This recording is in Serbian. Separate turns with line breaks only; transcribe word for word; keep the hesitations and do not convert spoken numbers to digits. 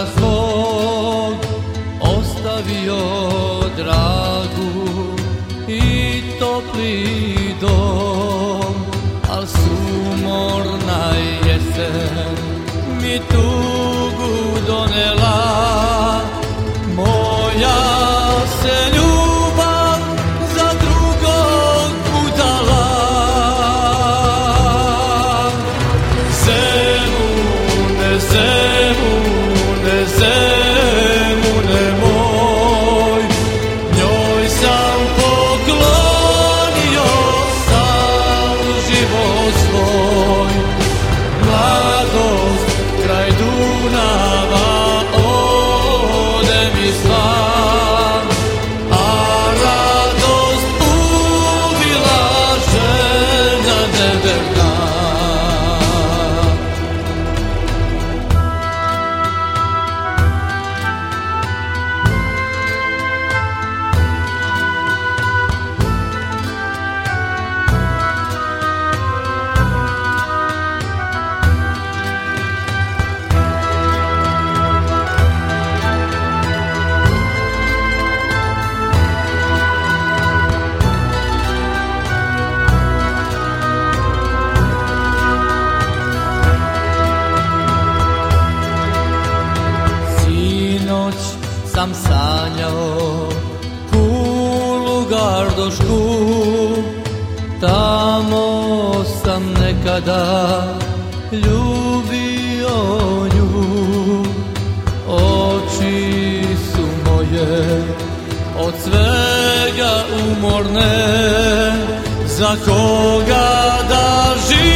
brata svog ostavio dragu i topli dom, al sumorna jesen mi tugu donela. Moja se ljubav za drugog udala. Zemune, zemune, zemune moj, njoj sam poklonio sav život svoj. Mladost kraj Dunava ode mi sva, a radost ubila žena neverna. Sinoć sam sanjao kulu gardošku, tamo sam nekada ljubio nju. Oči su moje od svega umorne, za koga da živim.